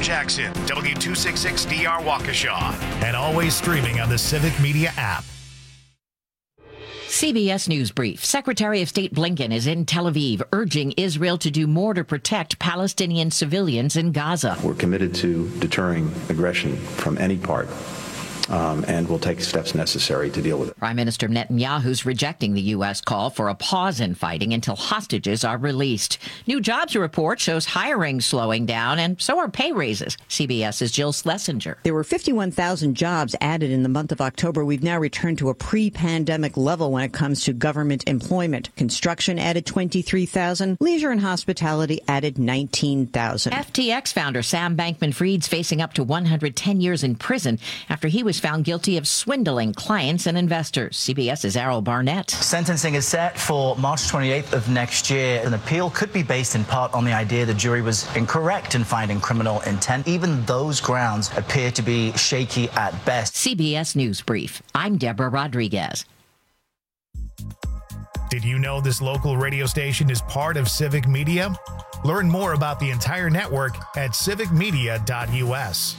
Jackson, W266DR Waukesha, and always streaming on the Civic Media app. CBS News Brief. Secretary of State Blinken is in Tel Aviv, urging Israel to do more to protect Palestinian civilians in Gaza. We're committed to deterring aggression from any part. And we'll take steps necessary to deal with it. Prime Minister Netanyahu's rejecting the U.S. call for a pause in fighting until hostages are released. New jobs report shows hiring slowing down, and so are pay raises. CBS's Jill Schlesinger. There were 51,000 jobs added in the month of October. We've now returned to a pre-pandemic level when it comes to government employment. Construction added 23,000. Leisure and hospitality added 19,000. FTX founder Sam Bankman-Fried's facing up to 110 years in prison after he was found guilty of swindling clients and investors. CBS's Errol Barnett. Sentencing is set for March 28th of next year. An appeal could be based in part on the idea the jury was incorrect in finding criminal intent. Even those grounds appear to be shaky at best. CBS News Brief. I'm Deborah Rodriguez. Did you know this local radio station is part of Civic Media? Learn more about the entire network at civicmedia.us.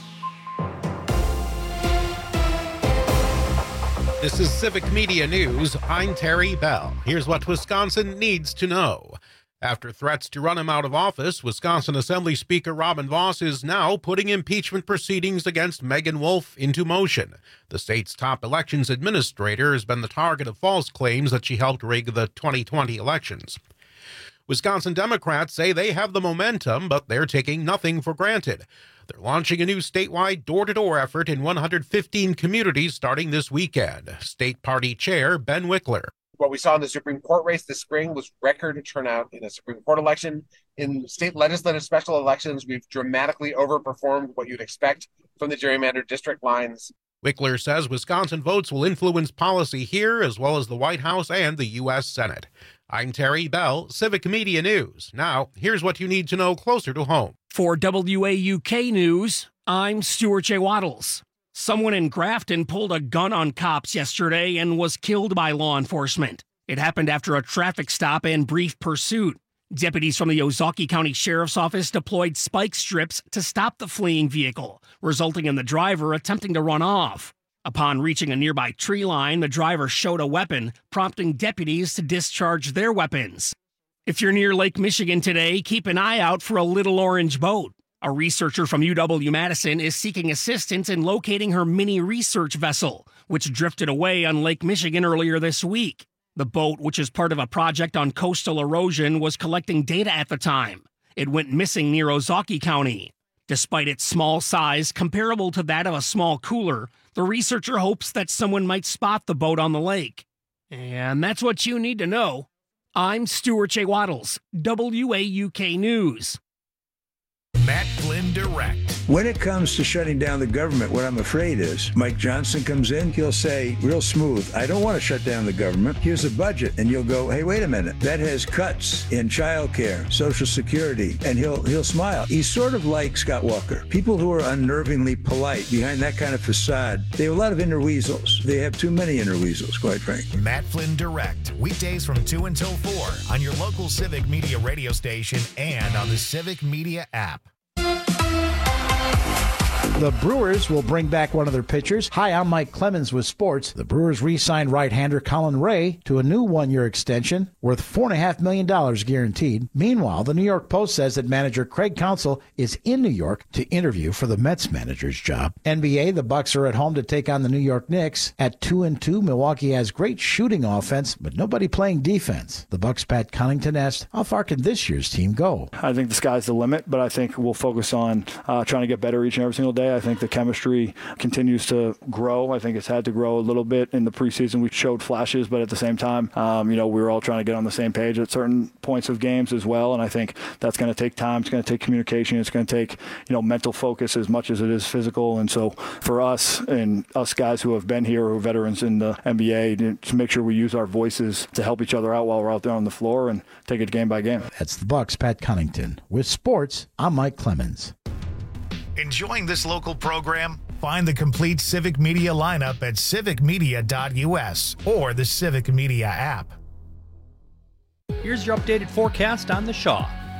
This is Civic Media News. I'm Terry Bell. Here's what Wisconsin needs to know. After threats to run him out of office, Wisconsin Assembly Speaker Robin Vos is now putting impeachment proceedings against Megan Wolf into motion. The state's top elections administrator has been the target of false claims that she helped rig the 2020 elections. Wisconsin Democrats say they have the momentum, but they're taking nothing for granted. They're launching a new statewide door-to-door effort in 115 communities starting this weekend. State Party Chair Ben Wickler. What we saw in the Supreme Court race this spring was record turnout in a Supreme Court election. In state legislative special elections, we've dramatically overperformed what you'd expect from the gerrymandered district lines. Wickler says Wisconsin votes will influence policy here as well as the White House and the U.S. Senate. I'm Terry Bell, Civic Media News. Now, here's what you need to know closer to home. For WAUK News, I'm Stuart J. Waddles. Someone in Grafton pulled a gun on cops yesterday and was killed by law enforcement. It happened after a traffic stop and brief pursuit. Deputies from the Ozaukee County Sheriff's Office deployed spike strips to stop the fleeing vehicle, resulting in the driver attempting to run off. Upon reaching a nearby tree line, the driver showed a weapon, prompting deputies to discharge their weapons. If you're near Lake Michigan today, keep an eye out for a little orange boat. A researcher from UW-Madison is seeking assistance in locating her mini research vessel, which drifted away on Lake Michigan earlier this week. The boat, which is part of a project on coastal erosion, was collecting data at the time. It went missing near Ozaukee County. Despite its small size, comparable to that of a small cooler, the researcher hopes that someone might spot the boat on the lake. And that's what you need to know. I'm Stuart J. Waddles, WAUK News. Matt Flynn Direct. When it comes to shutting down the government, what I'm afraid is Mike Johnson comes in, he'll say real smooth, I don't want to shut down the government. Here's a budget. And you'll go, hey, wait a minute. That has cuts in childcare, Social Security, and he'll smile. He's sort of like Scott Walker. People who are unnervingly polite behind that kind of facade, they have a lot of inner weasels. They have too many inner weasels, quite frankly. Matt Flynn Direct. Weekdays from 2 until 4 on your local Civic Media radio station and on the Civic Media app. The Brewers will bring back one of their pitchers. Hi, I'm Mike Clemens with sports. The Brewers re-signed right-hander Colin Ray to a new one-year extension worth $4.5 million guaranteed. Meanwhile, the New York Post says that manager Craig Counsell is in New York to interview for the Mets manager's job. NBA, the Bucks are at home to take on the New York Knicks. At 2-2, Milwaukee has great shooting offense, but nobody playing defense. The Bucks' Pat Connaughton asked, how far can this year's team go? I think the sky's the limit, but I think we'll focus on trying to get better each and every single day. I think the chemistry continues to grow. I think it's had to grow a little bit in the preseason. We showed flashes, but at the same time, we were all trying to get on the same page at certain points of games as well. And I think that's going to take time. It's going to take communication. It's going to take, mental focus as much as it is physical. And so for us and us guys who have been here, who are veterans in the NBA, to make sure we use our voices to help each other out while we're out there on the floor and take it game by game. That's the Bucks' Pat Connaughton. With sports, I'm Mike Clemens. Enjoying this local program? Find the complete Civic Media lineup at civicmedia.us or the Civic Media app. Here's your updated forecast on the Shaw.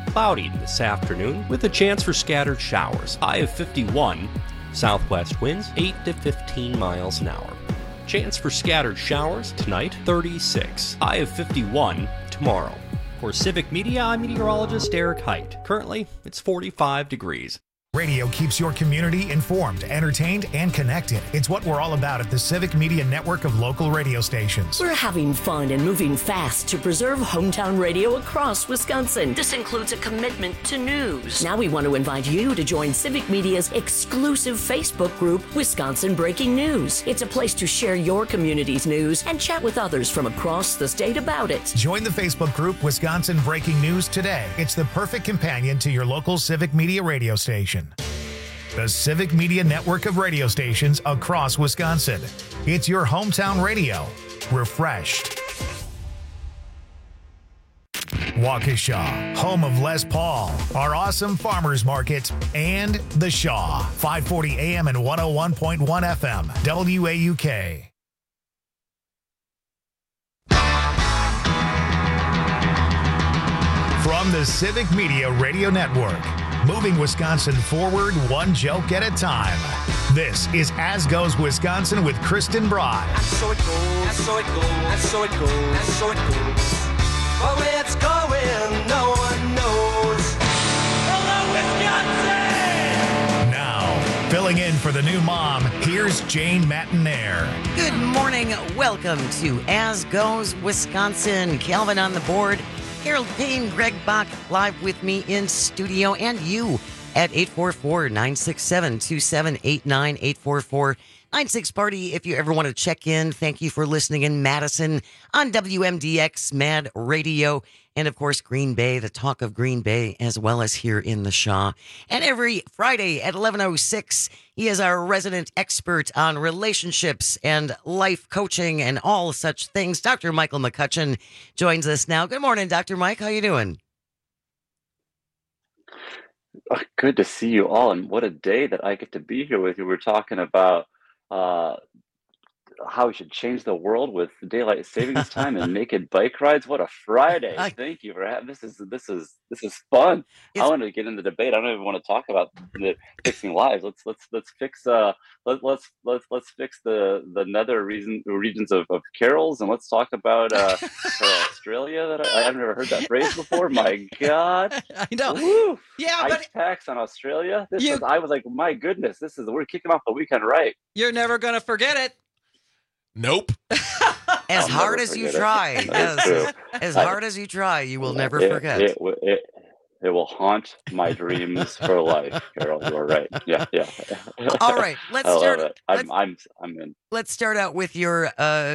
Cloudy this afternoon with a chance for scattered showers. High of 51. Southwest winds 8 to 15 miles an hour. Chance for scattered showers tonight, 36. High of 51 tomorrow. For Civic Media, I'm meteorologist Eric Height. Currently, it's 45 degrees. Radio keeps your community informed, entertained, and connected. It's what we're all about at the Civic Media network of local radio stations. We're having fun and moving fast to preserve hometown radio across Wisconsin. This includes a commitment to news. Now we want to invite you to join Civic Media's exclusive Facebook group, Wisconsin Breaking News. It's a place to share your community's news and chat with others from across the state about it. Join the Facebook group, Wisconsin Breaking News, today. It's the perfect companion to your local Civic Media radio station. The Civic Media network of radio stations across Wisconsin. It's your hometown radio, refreshed. Waukesha, home of Les Paul, our awesome farmers market, and The Shaw, 540 AM and 101.1 FM, WAUK. From the Civic Media Radio Network, moving Wisconsin forward one joke at a time. This is As Goes Wisconsin with Kristen Broad. And so it goes, and so it goes, and so it goes, and so it goes. But where it's going, no one knows. Hello, Wisconsin! Now, filling in for the new mom, here's Jane Matinaire. Good morning. Welcome to As Goes Wisconsin. Calvin on the board. Harold Payne, Greg Bach, live with me in studio, and you at 844-967-2789, 844-96-PARTY. If you ever want to check in, thank you for listening in Madison on WMDX Mad Radio, and of course Green Bay, the talk of Green Bay, as well as here in the Shaw. And every Friday at 11:06, he is our resident expert on relationships and life coaching and all such things. Dr. Michael McCutcheon joins us now. Good morning, Dr. Mike. How you doing? Good to see you all, and what a day that I get to be here with you. We're talking about how we should change the world with daylight savings time and naked bike rides. What a Friday! Thank you for having this. Is fun. I want to get in the debate. I don't even want to talk about the fixing lives. Let's fix let's fix the nether regions of carols, and let's talk about Australia. That I've never heard that phrase before. My God, I know. Woo. Yeah, ice but packs on Australia. I was like, my goodness, we're kicking off the weekend right. You're never gonna forget it. Nope. As hard as you try, as hard as you try, you will never forget. It will haunt my dreams for life, Carol. You're right. Yeah. All right, let's start. It. I'm in. Let's start out with your.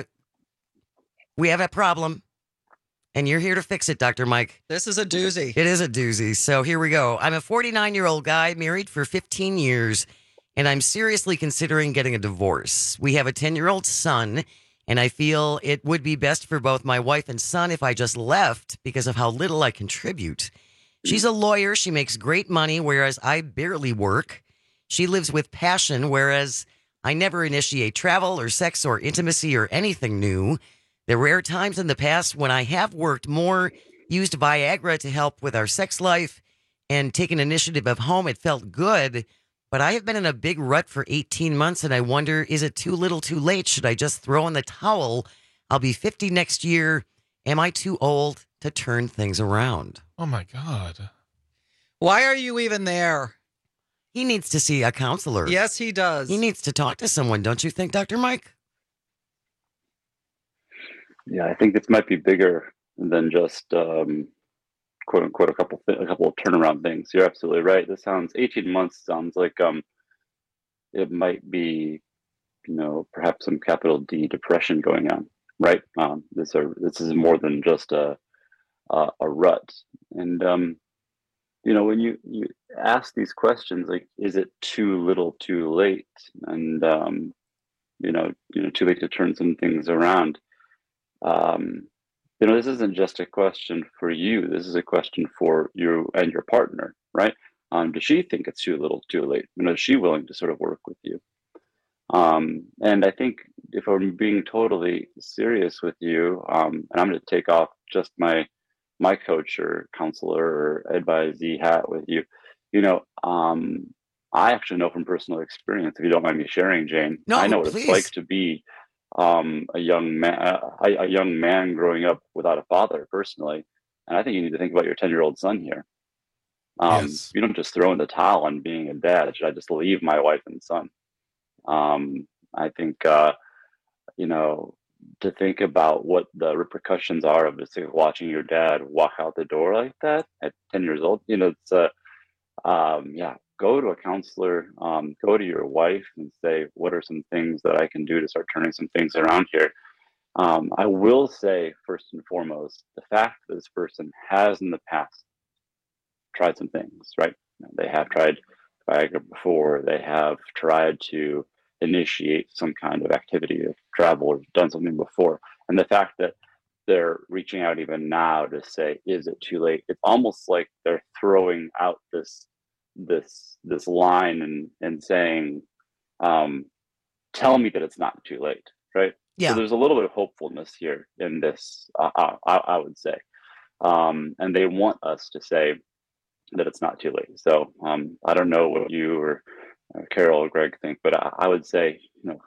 We have a problem, and you're here to fix it, Dr. Mike. This is a doozy. It is a doozy. So here we go. I'm a 49-year-old guy, married for 15 years. And I'm seriously considering getting a divorce. We have a 10-year-old son, and I feel it would be best for both my wife and son if I just left because of how little I contribute. She's a lawyer. She makes great money, whereas I barely work. She lives with passion, whereas I never initiate travel or sex or intimacy or anything new. There were times in the past when I have worked more, used Viagra to help with our sex life, and taken initiative of home. It felt good. But I have been in a big rut for 18 months, and I wonder, is it too little too late? Should I just throw in the towel? I'll be 50 next year. Am I too old to turn things around? Oh, my God. Why are you even there? He needs to see a counselor. Yes, he does. He needs to talk to someone, don't you think, Dr. Mike? Yeah, I think this might be bigger than just... quote unquote, a couple of turnaround things. You're absolutely right. 18 months sounds like it might be, perhaps some capital D depression going on, right? This is more than just a rut. And when you ask these questions, like, is it too little, too late? And too late to turn some things around. This isn't just a question for you. This is a question for you and your partner, right? Does she think it's too little, too late? Is she willing to sort of work with you? And I think if I'm being totally serious with you, and I'm going to take off just my my coach or counselor or advisee hat with you. I actually know from personal experience, if you don't mind me sharing, Jane, No, I know what please. it's like to be a young man growing up without a father personally. And I think you need to think about your 10-year-old son here. Yes. You don't just throw in the towel on being a dad. Should I just leave my wife and son? I think, to think about what the repercussions are of just watching your dad walk out the door like that at 10 years old, it's go to a counselor, go to your wife and say, what are some things that I can do to start turning some things around here? I will say, first and foremost, the fact that this person has in the past tried some things, right? They have tried Viagra before. They have tried to initiate some kind of activity, of travel, or done something before. And the fact that they're reaching out even now to say, is it too late? It's almost like they're throwing out this line and saying, tell me that it's not too late, right? Yeah. So there's a little bit of hopefulness here in this, I would say. And they want us to say that it's not too late. So I don't know what you or Carol or Greg think, but I would say,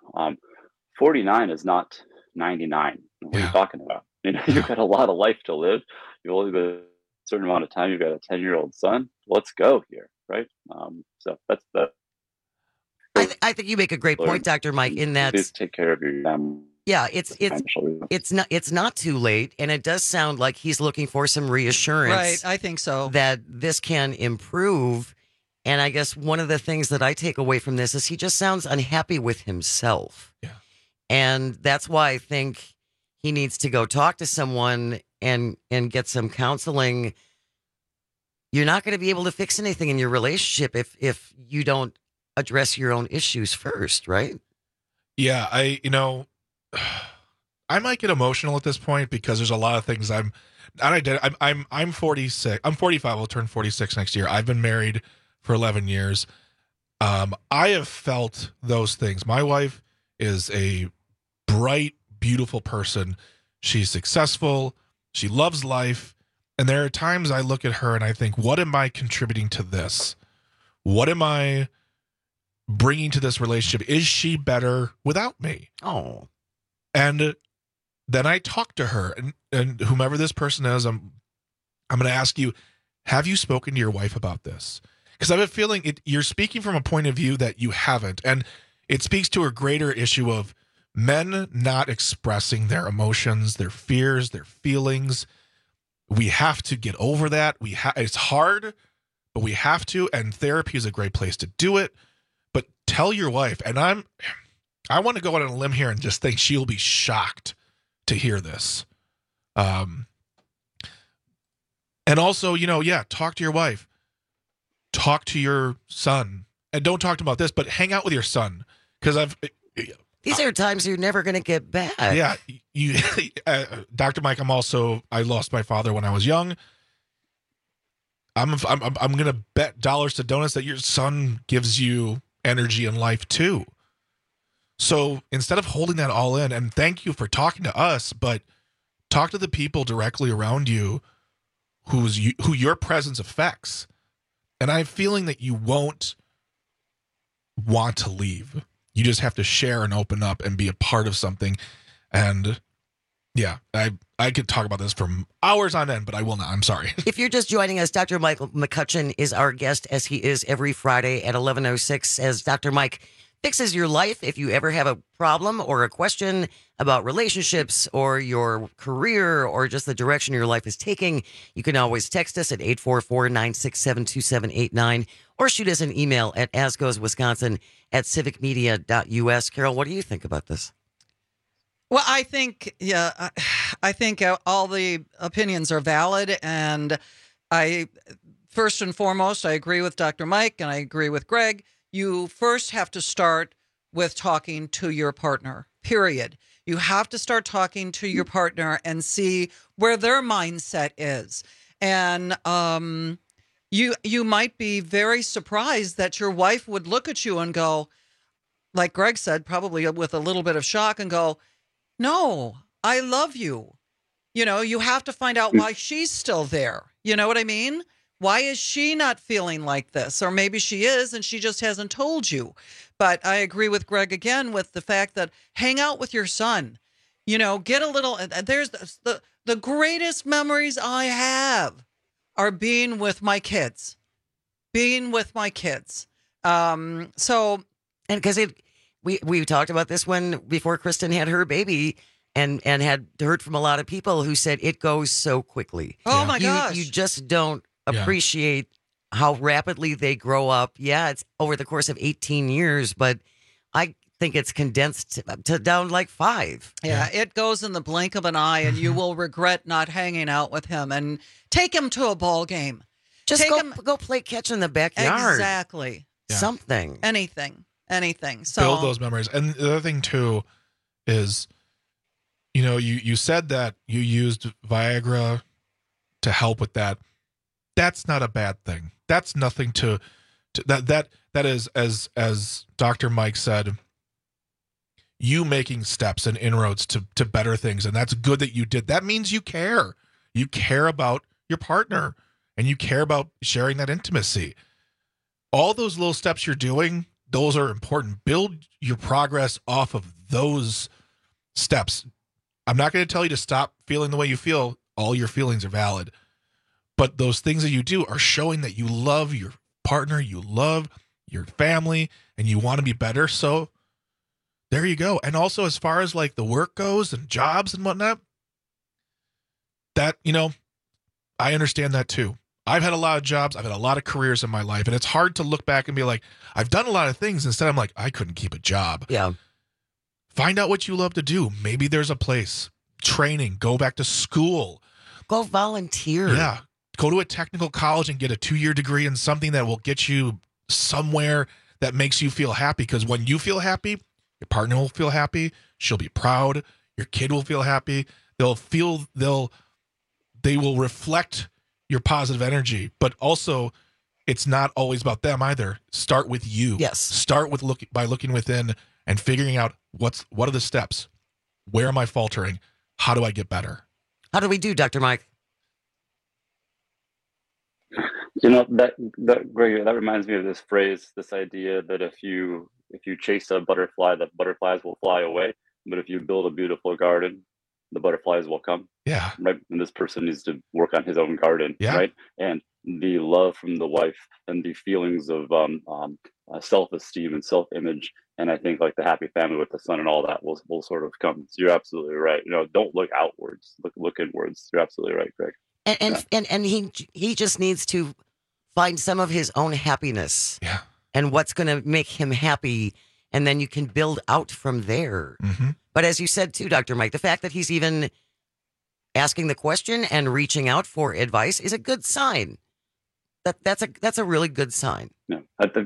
49 is not 99. What are you talking about? You've got a lot of life to live. You've only got a certain amount of time. You've got a 10-year-old son. Let's go here, right? So that's that. I think you make a great point, Dr. Mike, in that. Please take care of your family. Yeah, it's not too late, and it does sound like he's looking for some reassurance. Right, I think so. That this can improve. And I guess one of the things that I take away from this is he just sounds unhappy with himself. Yeah. And that's why I think he needs to go talk to someone and get some counseling. You're not going to be able to fix anything in your relationship if you don't address your own issues first, right? Yeah, I might get emotional at this point because there's a lot of things I'm 46. I'm 45. I'll turn 46 next year. I've been married for 11 years. I have felt those things. My wife is a bright, beautiful person. She's successful. She loves life. And there are times I look at her and I think, what am I contributing to this? What am I bringing to this relationship? Is she better without me? Oh. And then I talk to her and whomever this person is, I'm going to ask you, have you spoken to your wife about this? Because I have a feeling you're speaking from a point of view that you haven't. And it speaks to a greater issue of men not expressing their emotions, their fears, their feelings. We have to get over that. It's hard, but we have to. And therapy is a great place to do it. But tell your wife, and I want to go out on a limb here and just think she'll be shocked to hear this. And also, talk to your wife. Talk to your son, and don't talk to him about this, but hang out with your son, because these are times you're never going to get back. Yeah, Dr. Mike. I lost my father when I was young. I'm going to bet dollars to donuts that your son gives you energy and life too. So instead of holding that all in, and thank you for talking to us, but talk to the people directly around you who your presence affects. And I'm feeling that you won't want to leave. You just have to share and open up and be a part of something. And yeah, I could talk about this for hours on end, but I will not. I'm sorry. If you're just joining us, Dr. Michael McCutcheon is our guest, as he is every Friday at 11:06, as Dr. Mike fixes your life. If you ever have a problem or a question about relationships or your career or just the direction your life is taking, you can always text us at 844-967-2789 or shoot us an email at asgoeswisconsin@civicmedia.us. Carol, what do you think about this? Well, I think all the opinions are valid, and first and foremost, I agree with Dr. Mike and I agree with Greg. You first have to start with talking to your partner, period. You have to start talking to your partner and see where their mindset is. And you might be very surprised that your wife would look at you and go, like Greg said, probably with a little bit of shock, and go, "No, I love you. You know, you have to find out why she's still there. You know what I mean? Why is she not feeling like this? Or maybe she is and she just hasn't told you. But I agree with Greg again with the fact that hang out with your son. You know, get a little, there's the greatest memories I have are being with my kids. And because we talked about this when before Kristen had her baby and had heard from a lot of people who said it goes so quickly. Oh my gosh. You just don't appreciate how rapidly they grow up. Yeah, it's over the course of 18 years, but I think it's condensed to down like 5. Yeah, it goes in the blink of an eye, and you will regret not hanging out with him. And take him to a ball game. Just go play catch in the backyard. Exactly. Yeah. Something. Anything. So Build those memories. And the other thing too is, you know, you said that you used Viagra to help with that. That's not a bad thing. That's nothing to that is, as Dr. Mike said, you making steps and inroads to better things. And that's good that you did. That means you care. You care about your partner and you care about sharing that intimacy. All those little steps you're doing, those are important. Build your progress off of those steps. I'm not going to tell you to stop feeling the way you feel. All your feelings are valid. But those things that you do are showing that you love your partner, you love your family, and you want to be better. So there you go. And also, as far as like the work goes and jobs and whatnot, that, you know, I understand that too. I've had a lot of jobs. I've had a lot of careers in my life. And it's hard to look back and be like, I've done a lot of things. Instead, I'm like, I couldn't keep a job. Yeah. Find out what you love to do. Maybe there's a place. Training. Go back to school. Go volunteer. Yeah. Go to a technical college and get a 2-year degree in something that will get you somewhere that makes you feel happy. Because when you feel happy, your partner will feel happy. She'll be proud. Your kid will feel happy. They will reflect your positive energy. But also, it's not always about them either. Start with you. Yes. Start with by looking within and figuring out what are the steps. Where am I faltering? How do I get better? How do we do, Dr. Mike? You know, that Greg, that reminds me of this phrase, this idea that if you chase a butterfly, the butterflies will fly away. But if you build a beautiful garden, the butterflies will come. Yeah. Right. And this person needs to work on his own garden. Yeah. Right. And the love from the wife and the feelings of self-esteem and self-image. And I think like the happy family with the son and all that will sort of come. So you're absolutely right. You know, don't look outwards, look inwards. You're absolutely right, Greg. And he just needs to find some of his own happiness. Yeah. And what's going to make him happy. And then you can build out from there. Mm-hmm. But as you said too, Dr. Mike, the fact that he's even asking the question and reaching out for advice is a good sign. That's a really good sign. Yeah.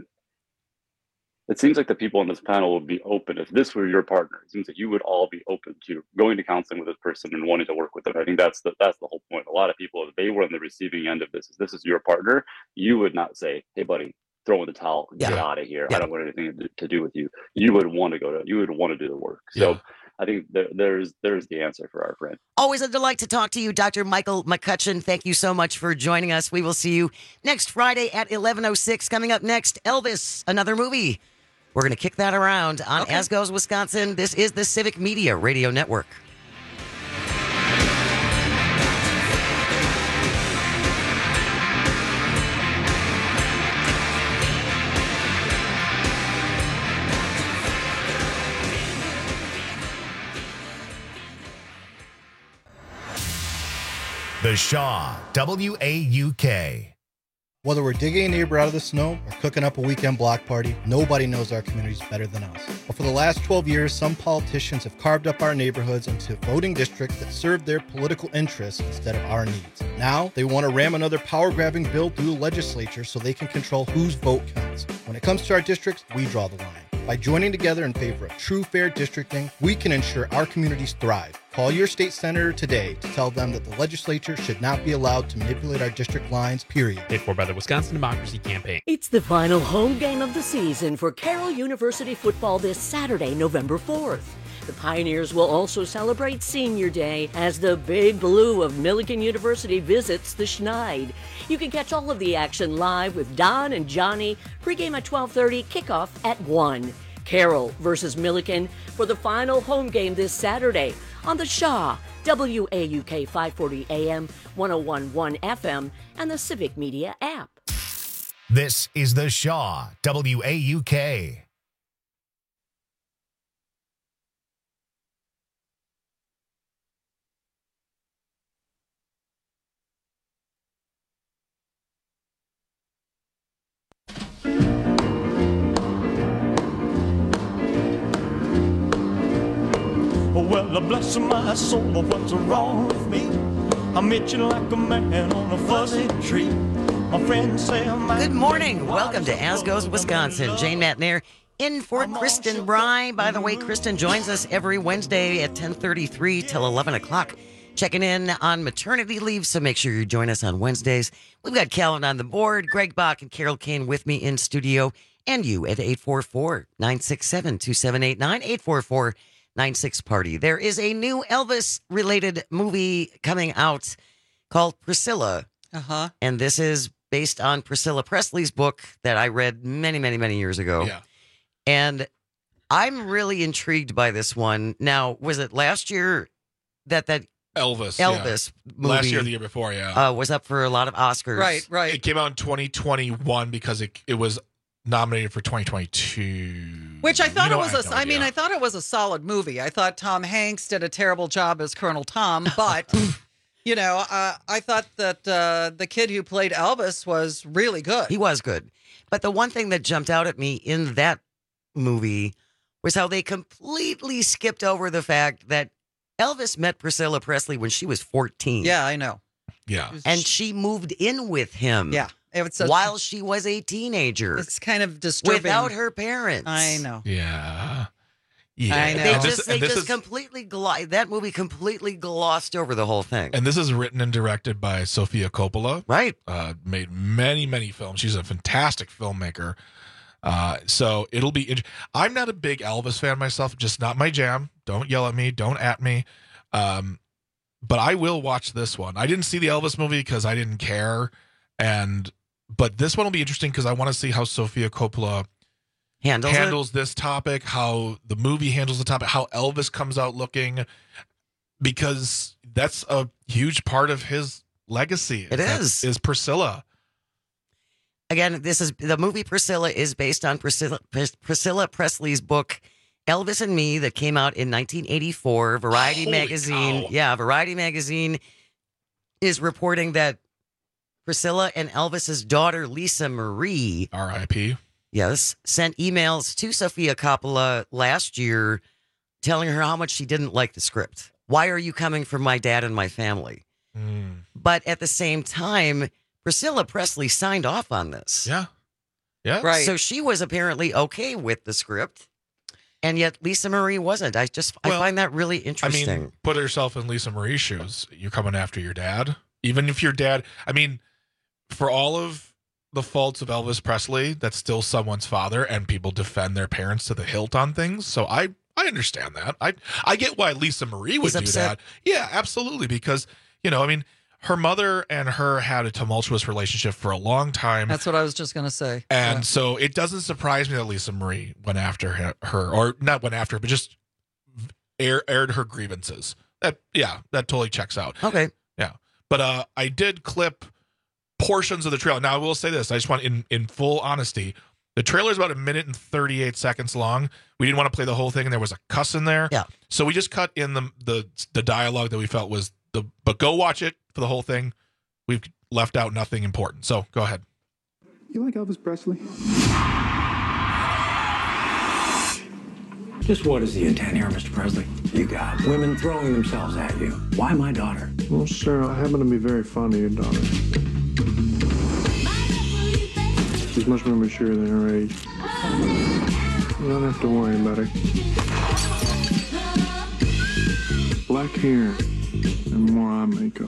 It seems like the people on this panel would be open. If this were your partner, it seems like you would all be open to going to counseling with this person and wanting to work with them. I think that's the whole point. A lot of people, if they were on the receiving end of this, if this is your partner, you would not say, "Hey, buddy, throw in the towel, get out of here. I don't want anything to do with you." You would want to you would want to do the work. So I think there's the answer for our friend. Always a delight to talk to you, Dr. Michael McCutcheon. Thank you so much for joining us. We will see you next Friday at 11:06. Coming up next, Elvis, another movie. We're going to kick that around on As Goes Wisconsin. This is the Civic Media Radio Network. The Shaw, WAUK. Whether we're digging a neighbor out of the snow or cooking up a weekend block party, nobody knows our communities better than us. But for the last 12 years, some politicians have carved up our neighborhoods into voting districts that serve their political interests instead of our needs. Now, they want to ram another power-grabbing bill through the legislature so they can control whose vote counts. When it comes to our districts, we draw the line. By joining together in favor of true, fair districting, we can ensure our communities thrive. Call your state senator today to tell them that the legislature should not be allowed to manipulate our district lines, period. Paid for by the Wisconsin Democracy Campaign. It's the final home game of the season for Carroll University football this Saturday, November 4th. The Pioneers will also celebrate Senior Day as the Big Blue of Millikan University visits the Schneid. You can catch all of the action live with Don and Johnny. Pregame at 12:30, kickoff at 1. Carroll versus Millikan for the final home game this Saturday on the Shaw, WAUK 540 AM, 101.1 FM, and the Civic Media app. This is the Shaw, WAUK. Well, bless my soul, what's wrong with me? I'm itching like a man on a fuzzy tree. My friends say I'm Good morning. Welcome to As Goes Wisconsin. Jane Matnair in for Kristen Bry. By the way, Kristen joins us every Wednesday at 10:33 till 11 o'clock. Checking in on maternity leave, so make sure you join us on Wednesdays. We've got Callan on the board, Greg Bach and Carol Kane with me in studio, and you at 844-967-2789, 844-96-PARTY. There is a new Elvis-related movie coming out called Priscilla. Uh-huh. And this is based on Priscilla Presley's book that I read many, many, many years ago. Yeah. And I'm really intrigued by this one. Now, was it last year that Elvis movie last year or the year before, yeah. was up for a lot of Oscars? Right. It came out in 2021 because it was nominated for 2022. Which I thought I thought it was a solid movie. I thought Tom Hanks did a terrible job as Colonel Tom, but I thought that the kid who played Elvis was really good. He was good. But the one thing that jumped out at me in that movie was how they completely skipped over the fact that Elvis met Priscilla Presley when she was 14. Yeah, I know. Yeah. And she moved in with him. Yeah. While she was a teenager. It's kind of disturbing. Without her parents. I know. Yeah. I know. They just completely that movie completely glossed over the whole thing. And this is written and directed by Sofia Coppola. Right. Made many, many films. She's a fantastic filmmaker. So it'll be. I'm not a big Elvis fan myself. Just not my jam. Don't yell at me. Don't at me. But I will watch this one. I didn't see the Elvis movie because I didn't care. But this one will be interesting because I want to see how Sofia Coppola handles this topic, how the movie handles the topic, how Elvis comes out looking, because that's a huge part of his legacy. Is Priscilla. Again, the movie Priscilla is based on Priscilla Presley's book Elvis and Me that came out in 1984. Variety magazine. Cow. Yeah, Variety magazine is reporting that Priscilla and Elvis's daughter, Lisa Marie, R.I.P., yes, sent emails to Sofia Coppola last year telling her how much she didn't like the script. Why are you coming for my dad and my family? But at the same time, Priscilla Presley signed off on this. Yeah. Yeah. Right. So she was apparently okay with the script, and yet Lisa Marie wasn't. I find that really interesting. I mean, put yourself in Lisa Marie's shoes. You're coming after your dad. Even if your dad, for all of the faults of Elvis Presley, that's still someone's father, and people defend their parents to the hilt on things. So I understand that. I get why Lisa Marie would do that. Yeah, absolutely. Because, her mother and her had a tumultuous relationship for a long time. That's what I was just going to say. And so it doesn't surprise me that Lisa Marie went after her, or not went after her, but just aired her grievances. That totally checks out. Okay. Yeah. But I did clip portions of the trailer. Now, I will say this. I just want, in full honesty, the trailer is about 1 minute and 38 seconds long. We didn't want to play the whole thing, and there was a cuss in there. Yeah. So we just cut in the dialogue that we felt was but go watch it for the whole thing. We've left out nothing important. So go ahead. You like Elvis Presley? Just what is the intent here, Mr. Presley? You got women throwing themselves at you. Why my daughter? Well, sir, I happen to be very fond of your daughter. She's much more mature than her age. You don't have to worry about her. Black hair and more eye makeup.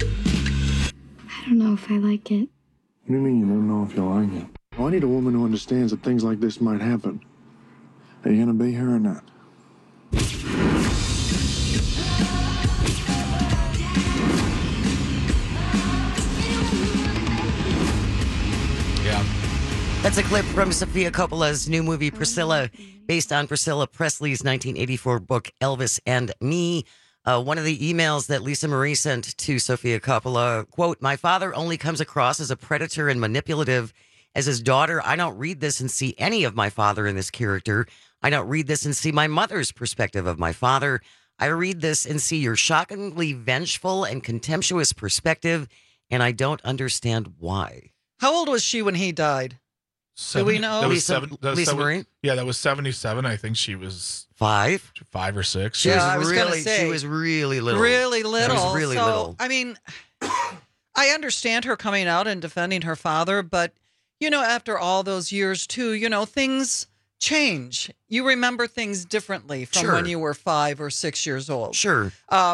I don't know if I like it. What do you mean you don't know if you like it? Well, I need a woman who understands that things like this might happen. Are you gonna be here or not? Yeah. That's a clip from Sofia Coppola's new movie, Priscilla, based on Priscilla Presley's 1984 book, Elvis and Me. One of the emails that Lisa Marie sent to Sofia Coppola, quote, "My father only comes across as a predator and manipulative. As his daughter, I don't read this and see any of my father in this character. I don't read this and see my mother's perspective of my father. I read this and see your shockingly vengeful and contemptuous perspective, and I don't understand why." How old was she when he died? Do we know? That was Lisa Marie? Yeah, that was 77. I think she was 5 or 6. Yeah, I was going to say. She was really little. Really little. She was really so, little. I mean, I understand her coming out and defending her father, but, after all those years, too, things change. You remember things differently from when you were 5 or 6 years old. Sure.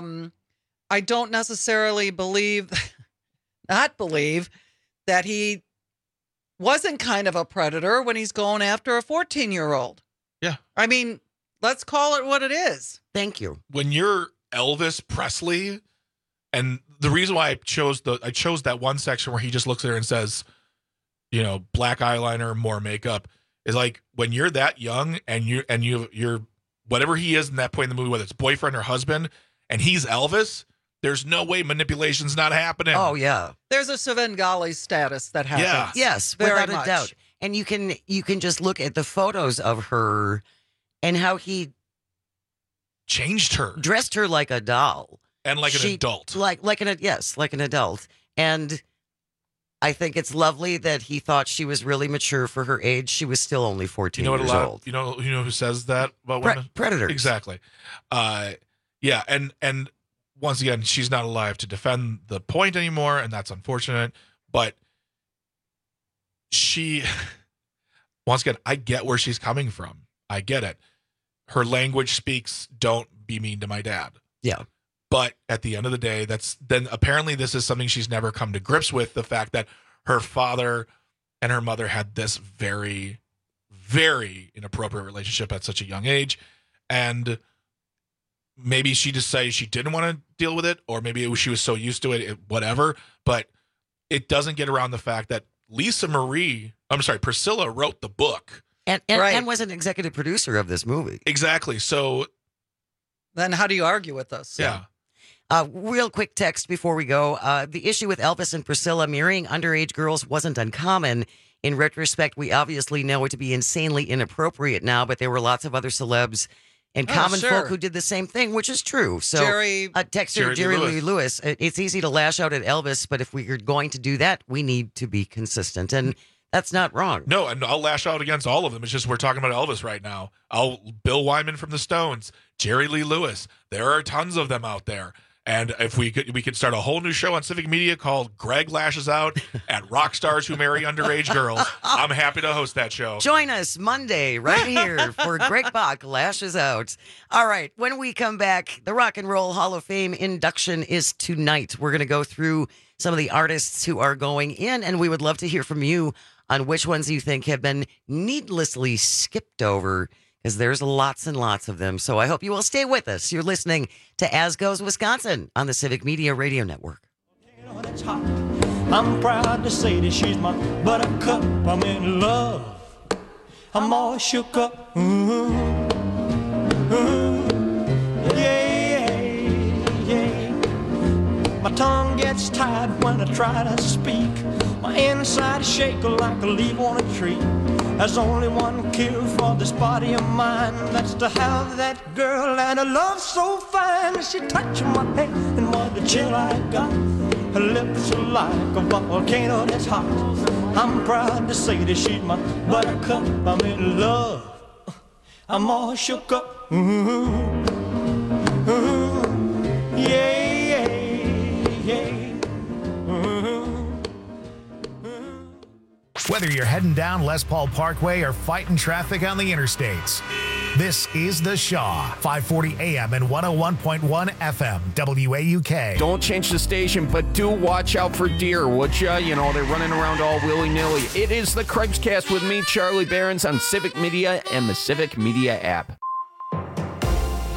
I don't necessarily not believe that he wasn't kind of a predator when he's going after a 14-year-old. Yeah. I mean, let's call it what it is. Thank you. When you're Elvis Presley, and the reason why I chose that one section where he just looks at her and says, black eyeliner, more makeup, is like when you're that young and you're whatever he is in that point in the movie, whether it's boyfriend or husband, and he's Elvis, there's no way manipulation's not happening. Oh, yeah. There's a Svengali status that happens. Yeah. Yes, very without much. a doubt. And you can just look at the photos of her and how he changed her, dressed her like a doll, and like an adult, like an adult. And I think it's lovely that he thought she was really mature for her age. She was still only 14 years old. You know who says that about women? Predators. Exactly. Yeah, and once again, she's not alive to defend the point anymore, and that's unfortunate. But once again, I get where she's coming from. I get it. Her language speaks, "Don't be mean to my dad." Yeah. But at the end of the day, then apparently this is something she's never come to grips with, the fact that her father and her mother had this very, very inappropriate relationship at such a young age. And maybe she decided she didn't want to deal with it, or maybe she was so used to it, whatever. But it doesn't get around the fact that Priscilla wrote the book. And was an executive producer of this movie. Exactly. So then how do you argue with us? Yeah. Real quick text before we go. The issue with Elvis and Priscilla marrying underage girls wasn't uncommon. In retrospect, we obviously know it to be insanely inappropriate now, but there were lots of other celebs and common folk who did the same thing, which is true. So, texter Jerry Lee Lewis, it's easy to lash out at Elvis, but if we're going to do that, we need to be consistent. And that's not wrong. No, and I'll lash out against all of them. It's just we're talking about Elvis right now. Bill Wyman from the Stones, Jerry Lee Lewis. There are tons of them out there. And if we could start a whole new show on Civic Media called Greg Lashes Out at Rock Stars Who Marry Underage Girls. I'm happy to host that show. Join us Monday right here for Greg Bach Lashes Out. All right, when we come back, the Rock and Roll Hall of Fame induction is tonight. We're going to go through some of the artists who are going in, and we would love to hear from you on which ones you think have been needlessly skipped over, because there's lots and lots of them. So I hope you will stay with us. You're listening to As Goes Wisconsin on the Civic Media Radio Network. I'm proud to say that she's my buttercup. I'm in love. I'm all shook up. Yeah, yeah. My tongue gets tied when I try to speak. My inside is shaking like a leaf on a tree. There's only one cure for this body of mine. That's to have that girl and a love so fine. She touching my head and what a chill I got. Her lips are like a volcano that's hot. I'm proud to say that she's my buttercup. I'm in love. I'm all shook up. Yeah, yeah. Whether you're heading down Les Paul Parkway or fighting traffic on the interstates, this is The Shaw, 540 AM and 101.1 FM, WAUK. Don't change the station, but do watch out for deer, would ya? You know, they're running around all willy-nilly. It is the Craig's with me, Charlie Behrens, on Civic Media and the Civic Media app.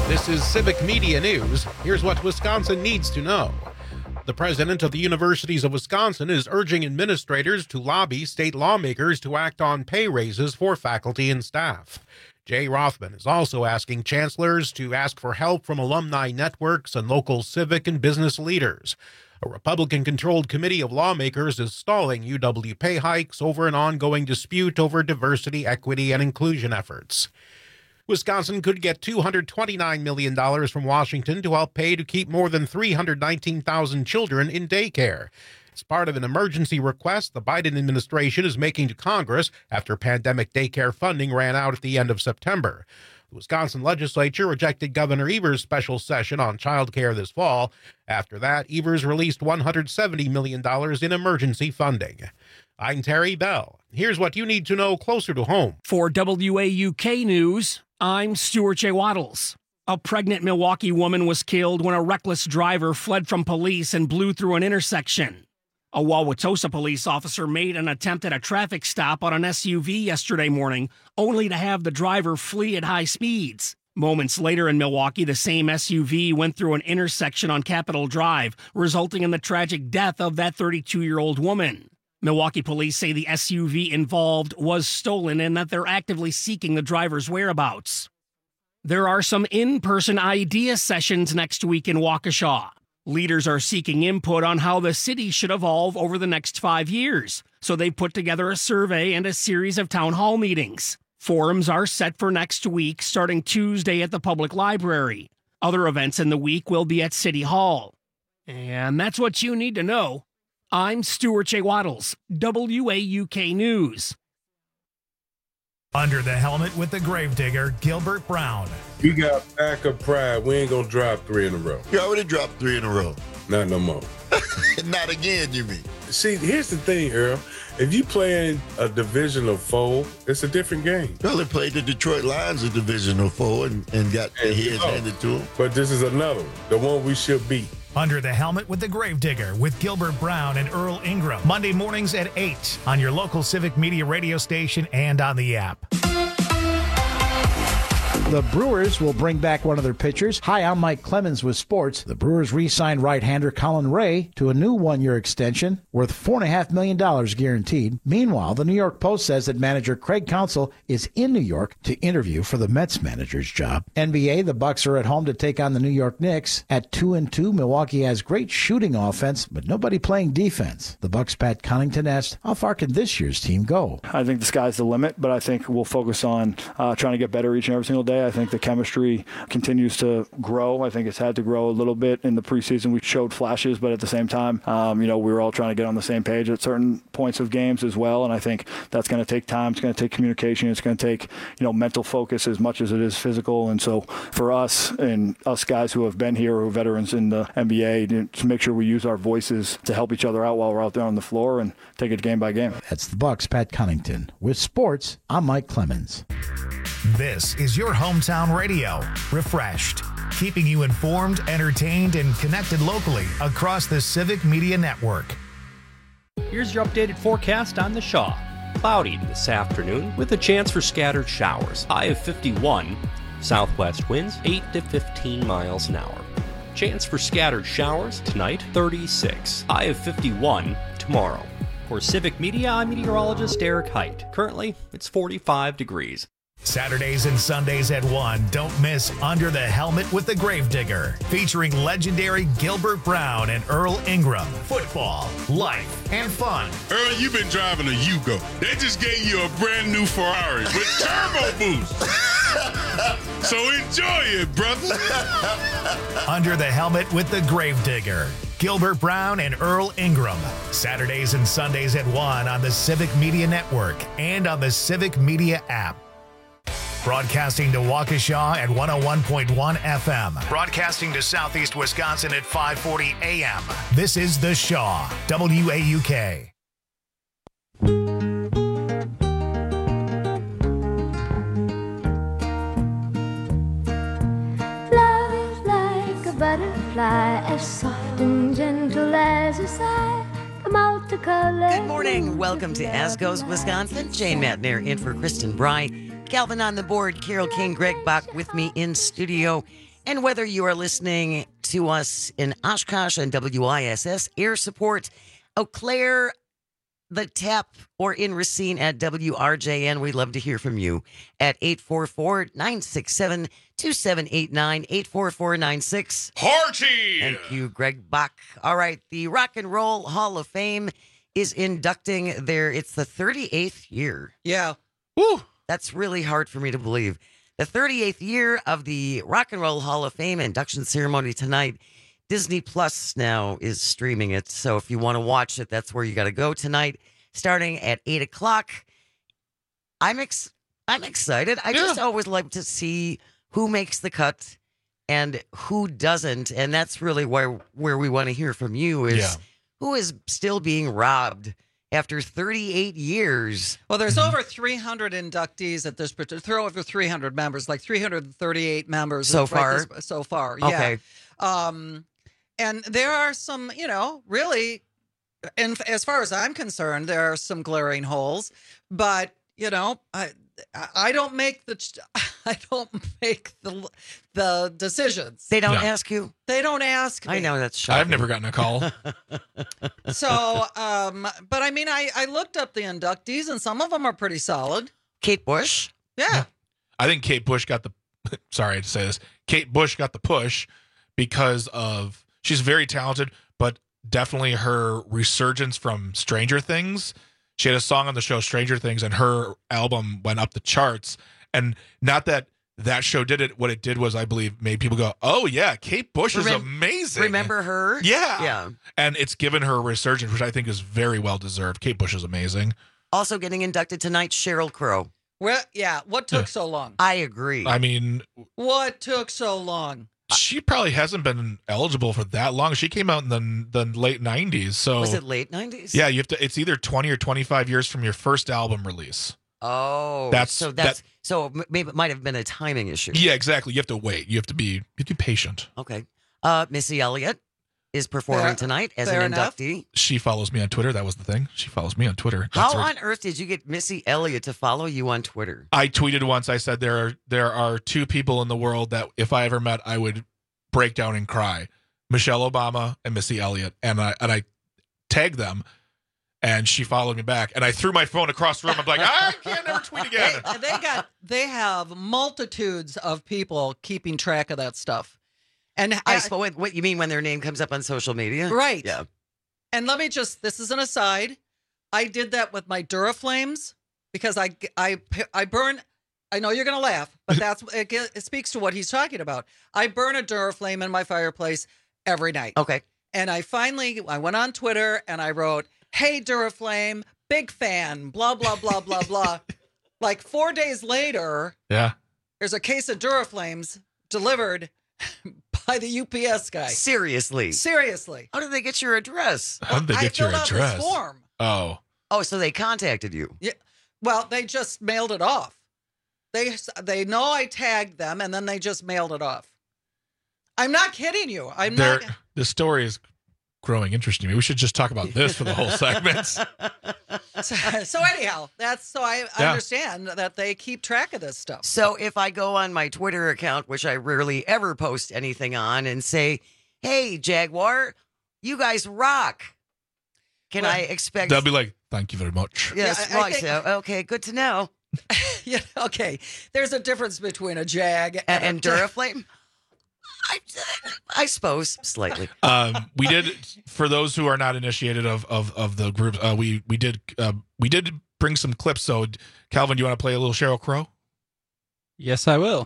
This is Civic Media News. Here's what Wisconsin needs to know. The president of the Universities of Wisconsin is urging administrators to lobby state lawmakers to act on pay raises for faculty and staff. Jay Rothman is also asking chancellors to ask for help from alumni networks and local civic and business leaders. A Republican-controlled committee of lawmakers is stalling UW pay hikes over an ongoing dispute over diversity, equity, and inclusion efforts. Wisconsin could get $229 million from Washington to help pay to keep more than 319,000 children in daycare. It's part of an emergency request the Biden administration is making to Congress after pandemic daycare funding ran out at the end of September. The Wisconsin legislature rejected Governor Evers' special session on child care this fall. After that, Evers released $170 million in emergency funding. I'm Terry Bell. Here's what you need to know closer to home. For WAUK News, I'm Stuart J. Waddles. A pregnant Milwaukee woman was killed when a reckless driver fled from police and blew through an intersection. A Wauwatosa police officer made an attempt at a traffic stop on an SUV yesterday morning, only to have the driver flee at high speeds. Moments later in Milwaukee, the same SUV went through an intersection on Capitol Drive, resulting in the tragic death of that 32-year-old woman. Milwaukee police say the SUV involved was stolen and that they're actively seeking the driver's whereabouts. There are some in-person idea sessions next week in Waukesha. Leaders are seeking input on how the city should evolve over the next 5 years, so they've put together a survey and a series of town hall meetings. Forums are set for next week, starting Tuesday at the public library. Other events in the week will be at City Hall. And that's what you need to know. I'm Stuart J. Waddles, WAUK News. Under the helmet with the gravedigger, Gilbert Brown. We got backup pride. We ain't gonna drop 3 in a row. You already dropped 3 in a row. Not no more. Not again, you mean? See, here's the thing, Earl. If you play in a divisional foe, it's a different game. Well, they played the Detroit Lions a divisional foe and got their heads handed to them. But this is another one, the one we should beat. Under the Helmet with the Gravedigger with Gilbert Brown and Earl Ingram. Monday mornings at 8 on your local Civic Media radio station and on the app. The Brewers will bring back one of their pitchers. Hi, I'm Mike Clemens with sports. The Brewers re-signed right-hander Colin Ray to a new one-year extension worth $4.5 million guaranteed. Meanwhile, the New York Post says that manager Craig Counsell is in New York to interview for the Mets manager's job. NBA, the Bucks are at home to take on the New York Knicks. At 2-2, Milwaukee has great shooting offense, but nobody playing defense. The Bucks' Pat Connaughton asked, how far can this year's team go? I think the sky's the limit, but I think we'll focus on trying to get better each and every single day. I think the chemistry continues to grow. I think it's had to grow a little bit in the preseason. We showed flashes, but at the same time, we were all trying to get on the same page at certain points of games as well. And I think that's going to take time. It's going to take communication. It's going to take, mental focus as much as it is physical. And so for us and us guys who have been here, who are veterans in the NBA, to make sure we use our voices to help each other out while we're out there on the floor and take it game by game. That's the Bucks' Pat Connaughton. With sports, I'm Mike Clemens. This is your hometown radio, refreshed, keeping you informed, entertained, and connected locally across the Civic Media Network. Here's your updated forecast on the Shaw. Cloudy this afternoon with a chance for scattered showers. High of 51. Southwest winds 8 to 15 miles an hour. Chance for scattered showers tonight, 36. High of 51 tomorrow. For Civic Media, I'm meteorologist Eric Height. Currently, it's 45 degrees. Saturdays and Sundays at 1. Don't miss Under the Helmet with the Gravedigger, featuring legendary Gilbert Brown and Earl Ingram. Football, life, and fun. Earl, you've been driving a Yugo. They just gave you a brand new Ferrari with turbo boost. So enjoy it, brother. Under the Helmet with the Gravedigger. Gilbert Brown and Earl Ingram. Saturdays and Sundays at 1 on the Civic Media Network and on the Civic Media app. Broadcasting to Waukesha at 101.1 FM. Broadcasting to Southeast Wisconsin at 540 AM. This is The Shaw, WAUK. Love like a butterfly, as soft and gentle as a sigh. Good morning. Welcome to As Goes Wisconsin. Jane Matner in for Kristen Bry. Calvin on the board, Carol King, Greg Bach with me in studio. And whether you are listening to us in Oshkosh and WISS, Air Support, Eau Claire, The Tap, or in Racine at WRJN, we'd love to hear from you at 844-967-2789, 844-96. Party! Thank you, Greg Bach. All right, the Rock and Roll Hall of Fame is inducting it's the 38th year. Yeah. Woo! That's really hard for me to believe. The 38th year of the Rock and Roll Hall of Fame induction ceremony tonight. Disney Plus now is streaming it. So if you want to watch it, that's where you got to go tonight, starting at 8 o'clock. I'm excited. I just always like to see who makes the cut and who doesn't. And that's really where we want to hear from you is who is still being robbed after 38 years. Well, there's over 300 inductees at this particular, throw over 300 members, like 338 members. So far? So far, yeah. Okay. And there are some, really, and as far as I'm concerned, there are some glaring holes. But, I don't make the decisions. They don't ask you? They don't ask me. I know, that's shocking. I've never gotten a call. So, but I mean, I looked up the inductees, and some of them are pretty solid. Kate Bush? Yeah. I think Kate Bush got the sorry to say this. Kate Bush got the push because of she's very talented, but definitely her resurgence from Stranger Things. She had a song on the show Stranger Things, and her album went up the charts. And not that show did it. What it did was, I believe, made people go, "Oh yeah, Kate Bush is amazing." Remember her? Yeah, yeah. And it's given her a resurgence, which I think is very well deserved. Kate Bush is amazing. Also getting inducted tonight, Sheryl Crow. Well, yeah. What took so long? I agree. I mean, what took so long? She probably hasn't been eligible for that long. She came out in the late 90s. So was it late 90s? Yeah, you have to. It's either 20 or 25 years from your first album release. Oh, so maybe it might have been a timing issue. Yeah, exactly. You have to wait. You have to be patient. Okay. Missy Elliott is performing tonight as an inductee. She follows me on Twitter. That was the thing. She follows me on Twitter. How on earth did you get Missy Elliott to follow you on Twitter? I tweeted once. I said there are two people in the world that if I ever met, I would break down and cry: Michelle Obama and Missy Elliott. And I tagged them, and she followed me back. And I threw my phone across the room. I'm like, I can't never tweet again. They have multitudes of people keeping track of that stuff. And I suppose what you mean when their name comes up on social media? Right. Yeah. And let me this is an aside. I did that with my Duraflames because I burn. I know you're going to laugh, but it speaks to what he's talking about. I burn a Duraflame in my fireplace every night. Okay. And I went on Twitter and I wrote, "Hey Duraflame, big fan, blah, blah, blah, blah, blah." Like 4 days later, there's a case of Duraflames delivered by the UPS guy. Seriously. How did they get your address? How did they get your address? I filled out this form. Oh, so they contacted you. Yeah. Well, they just mailed it off. They know I tagged them, and then they just mailed it off. I'm not kidding you. The story is growing interesting to me. We should just talk about this for the whole segment. So anyhow, I understand that they keep track of this stuff. So if I go on my Twitter account, which I rarely ever post anything on, and say, "Hey, Jaguar, you guys rock," can I expect? They'll be like, "Thank you very much." Yes, okay, good to know. Yeah, okay. There's a difference between a Jag and Duraflame. I suppose slightly. We did, for those who are not initiated of the group, we did bring some clips. So, Calvin, do you want to play a little Sheryl Crow? Yes, I will.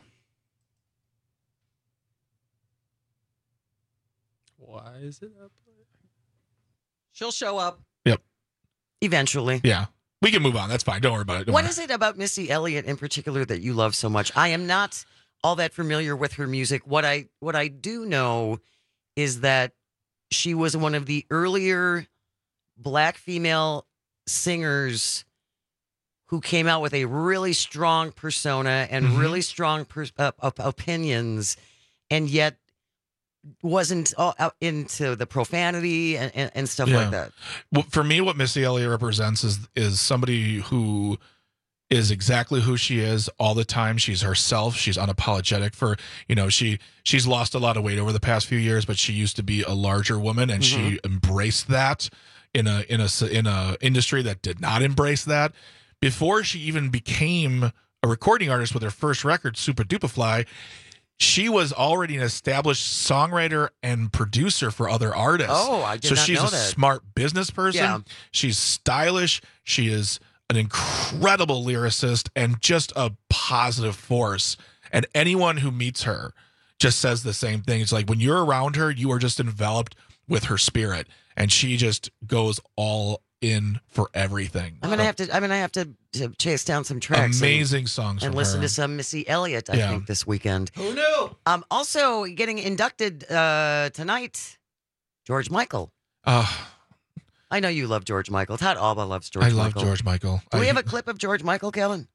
Why is it up? She'll show up. Yep. Eventually. Yeah. We can move on. That's fine. Don't worry about it. What is it about Missy Elliott in particular that you love so much? I am not all that familiar with her music. What I do know is that she was one of the earlier black female singers who came out with a really strong persona and really strong opinions, and yet wasn't into the profanity and stuff like that. Well, for me, what Missy Elliott represents is somebody who is exactly who she is all the time. She's herself. She's unapologetic for, she's lost a lot of weight over the past few years, but she used to be a larger woman, and she embraced that in a industry that did not embrace that. Before she even became a recording artist with her first record, Super Duper Fly, she was already an established songwriter and producer for other artists. Oh, I did so not she's know a that. smart business person. Yeah. She's stylish. She is an incredible lyricist and just a positive force. And anyone who meets her just says the same thing. It's like when you're around her, you are just enveloped with her spirit, and she just goes all in for everything. I'm gonna have to chase down some tracks. Amazing songs and from listen her. to some Missy Elliott. I think this weekend. Who knew? Also getting inducted tonight, George Michael. I know you love George Michael. Todd Alba loves George Michael. I love George Michael. Do we have a clip of George Michael, Kellen?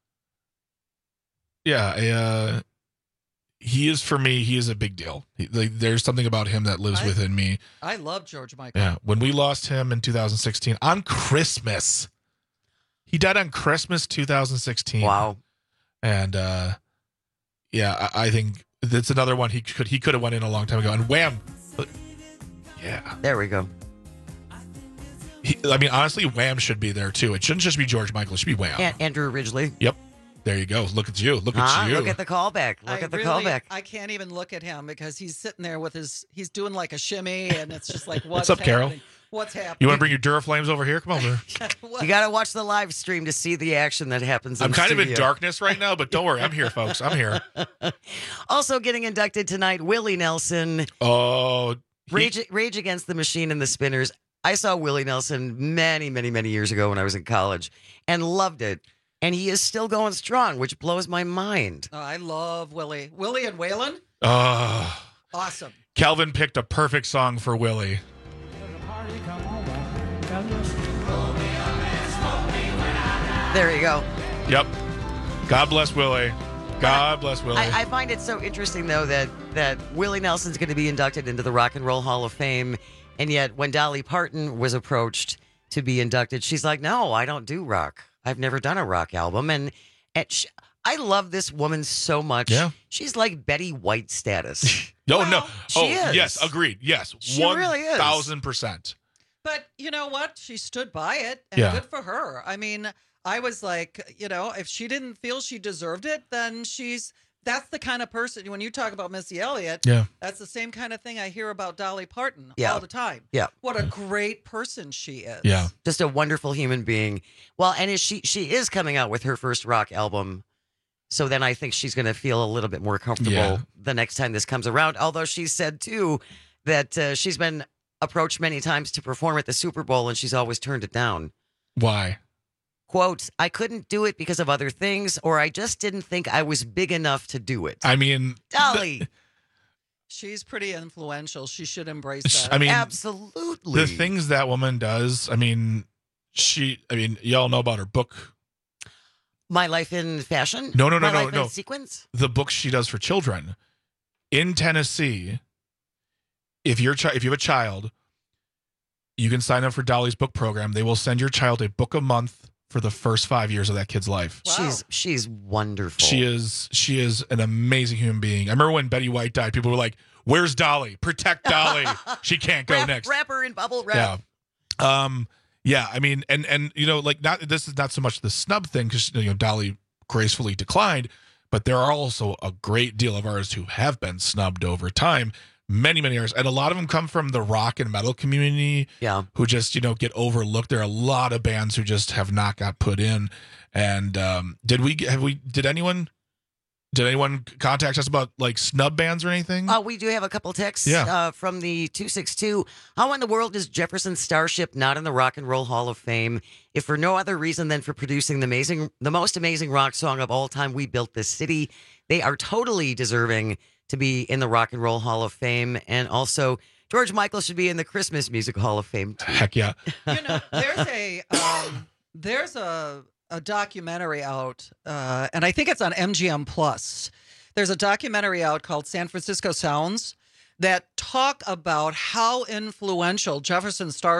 Yeah, he is, for me, he is a big deal. There's something about him that lives within me. I love George Michael. Yeah, when we lost him in 2016 on Christmas, he died on Christmas 2016. Wow. And I think that's another one he could have went in a long time ago. And Wham, yeah, there we go. Honestly, Wham should be there too. It shouldn't just be George Michael. It should be Wham. Andrew Ridgely. Yep. There you go. Look at you. Look at you. Look at the callback. Look at the callback. I can't even look at him because he's sitting there with he's doing like a shimmy, and it's just like, what's up, Carol? What's happening? You want to bring your Duraflames over here? Come over. You got to watch the live stream to see the action that happens. I'm kind of in darkness right now, but don't worry. I'm here, folks. I'm here. Also getting inducted tonight, Willie Nelson. Oh. Rage Against the Machine and the Spinners. I saw Willie Nelson many, many, many years ago when I was in college and loved it. And he is still going strong, which blows my mind. Oh, I love Willie. Willie and Waylon? Awesome. Calvin picked a perfect song for Willie. There you go. Yep. God bless Willie. God bless Willie. I find it so interesting, though, that Willie Nelson's going to be inducted into the Rock and Roll Hall of Fame. And yet when Dolly Parton was approached to be inducted, she's like, no, I don't do rock. I've never done a rock album. And I love this woman so much. Yeah. She's like Betty White status. No. She is. Yes, agreed. Yes. She really is. 1,000%. But you know what? She stood by it, and Yeah. good for her. I mean, I was like, if she didn't feel she deserved it, then that's the kind of person, when you talk about Missy Elliott, Yeah. that's the same kind of thing I hear about Dolly Parton Yeah. all the time. Yeah. What a great person she is. Yeah. Just a wonderful human being. Well, and she is coming out with her first rock album. So then I think she's going to feel a little bit more comfortable Yeah. the next time this comes around. Although she said, too, that she's been approached many times to perform at the Super Bowl, and she's always turned it down. Why? Quote, I couldn't do it because of other things, or I just didn't think I was big enough to do it. I mean, Dolly. She's pretty influential. She should embrace that. I mean, absolutely. The things that woman does, y'all know about her book. My Life in Fashion? No. My Life in Sequence? The book she does for children. In Tennessee, if you have a child, you can sign up for Dolly's book program. They will send your child a book a month for the first 5 years of that kid's life. Wow. She's wonderful. She is an amazing human being. I remember when Betty White died, people were like, "Where's Dolly? Protect Dolly. She can't go next." Wrap her in bubble wrap. Yeah. Yeah, I mean, and this is not so much the snub thing, because Dolly gracefully declined, but there are also a great deal of artists who have been snubbed over time, many artists, and a lot of them come from the rock and metal community. Yeah, who just get overlooked. There are a lot of bands who just have not got put in. And did anyone contact us about like snub bands or anything? We do have a couple texts Yeah. From the 262. How in the world is Jefferson Starship not in the Rock and Roll Hall of Fame? If for no other reason than for producing the most amazing rock song of all time, We Built This City, they are totally deserving to be in the Rock and Roll Hall of Fame. And also, George Michael should be in the Christmas Music Hall of Fame, too. Heck yeah. There's a documentary out, and I think it's on MGM Plus. There's a documentary out called San Francisco Sounds that talk about how influential Jefferson Starship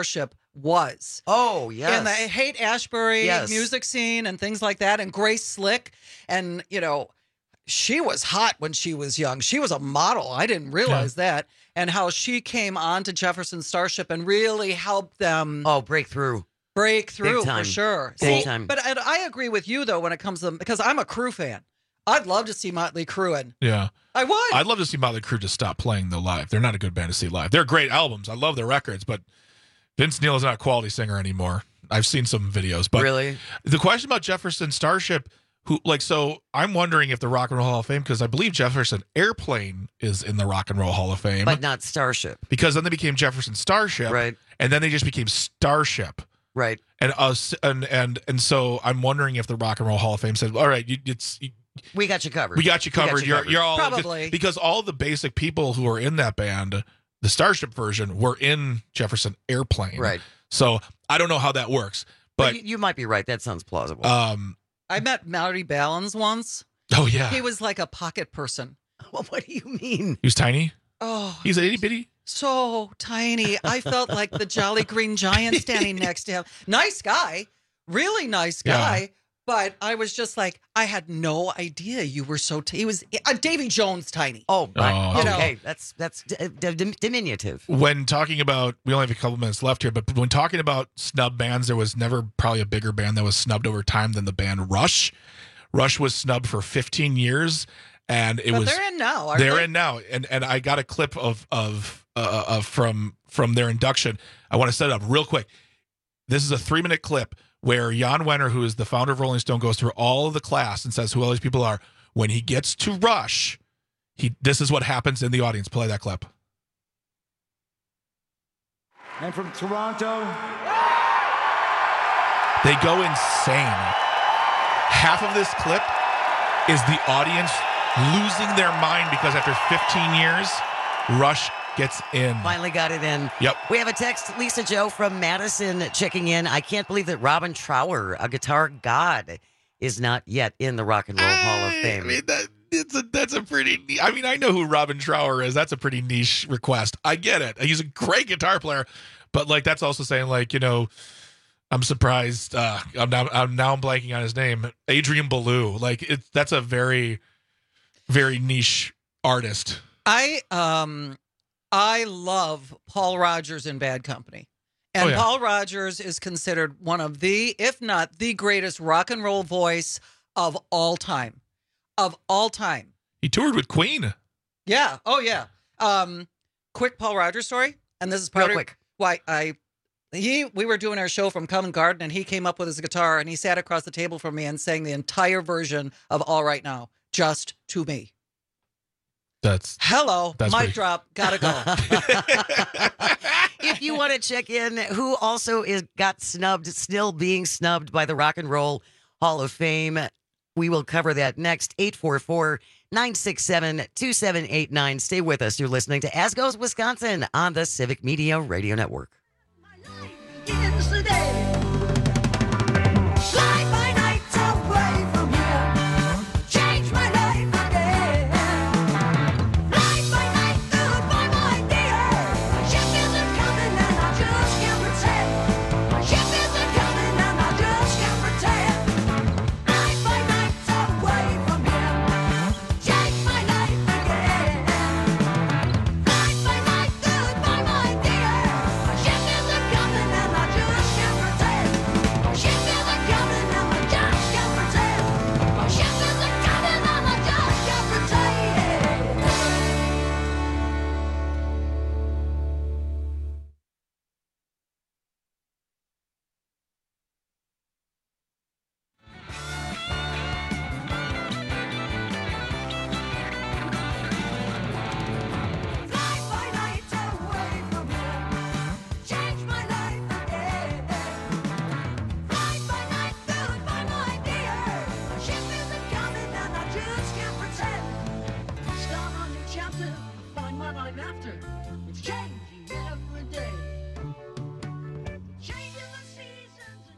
was. Oh, yes. In the Haight-Ashbury Yes. music scene and things like that, and Grace Slick. And, she was hot when she was young. She was a model. I didn't realize that. And how she came on to Jefferson Starship and really helped them. Break through. Break through, Big time. for sure. Big time. But I agree with you, though, when it comes to because I'm a Crue fan. I'd love to see Motley Crue in. Yeah. I would. I'd love to see Motley Crue just stop playing the live. They're not a good band to see live. They're great albums. I love their records, but Vince Neil is not a quality singer anymore. I've seen some videos, but really, the question about Jefferson Starship, so I'm wondering if the Rock and Roll Hall of Fame, because I believe Jefferson Airplane is in the Rock and Roll Hall of Fame, but not Starship, because then they became Jefferson Starship, right? And then they just became Starship, right? And so I'm wondering if the Rock and Roll Hall of Fame said, "All right, we got you covered. We got you covered. You're all probably because all the basic people who are in that band, the Starship version, were in Jefferson Airplane, right? So I don't know how that works, but you might be right. That sounds plausible. I met Marty Ballins once. Oh yeah, he was like a pocket person. Well, what do you mean? He was tiny. Oh, he's an itty bitty. So tiny. I felt like the Jolly Green Giant standing next to him. Nice guy, really nice guy. Yeah. But I was just like, I had no idea you were so. He was Davy Jones tiny. Okay, that's diminutive. When talking about, we only have a couple minutes left here, but when talking about snub bands, there was never probably a bigger band that was snubbed over time than the band Rush. Rush was snubbed for 15 years, and they're in now. They're in now, and I got a clip of from their induction. I want to set it up real quick. This is a 3-minute clip where Jan Wenner, who is the founder of Rolling Stone, goes through all of the class and says who all these people are. When he gets to Rush, this is what happens in the audience. Play that clip. And from Toronto, they go insane. Half of this clip is the audience losing their mind because after 15 years, Rush gets in. Finally got it in. Yep. We have a text, Lisa Joe from Madison checking in. I can't believe that Robin Trower, a guitar god, is not yet in the Rock and Roll Hall of Fame. I mean, that's a pretty. I mean, I know who Robin Trower is. That's a pretty niche request. I get it. He's a great guitar player, but that's also saying I'm surprised. I'm blanking on his name. Adrian Belew. That's a very, very niche artist. I love Paul Rodgers in Bad Company. And Paul Rodgers is considered one of the, if not the greatest rock and roll voice of all time. Of all time. He toured with Queen. Yeah. Oh, yeah. Quick Paul Rodgers story. And this is part real quick. Why we were doing our show from Covent Garden, and he came up with his guitar, and he sat across the table from me and sang the entire version of All Right Now, just to me. That's mic drop, gotta go. If you want to check in, who also got snubbed, still being snubbed by the Rock and Roll Hall of Fame, we will cover that next. 844-967-2789. Stay with us. You're listening to As Goes Wisconsin on the Civic Media Radio Network.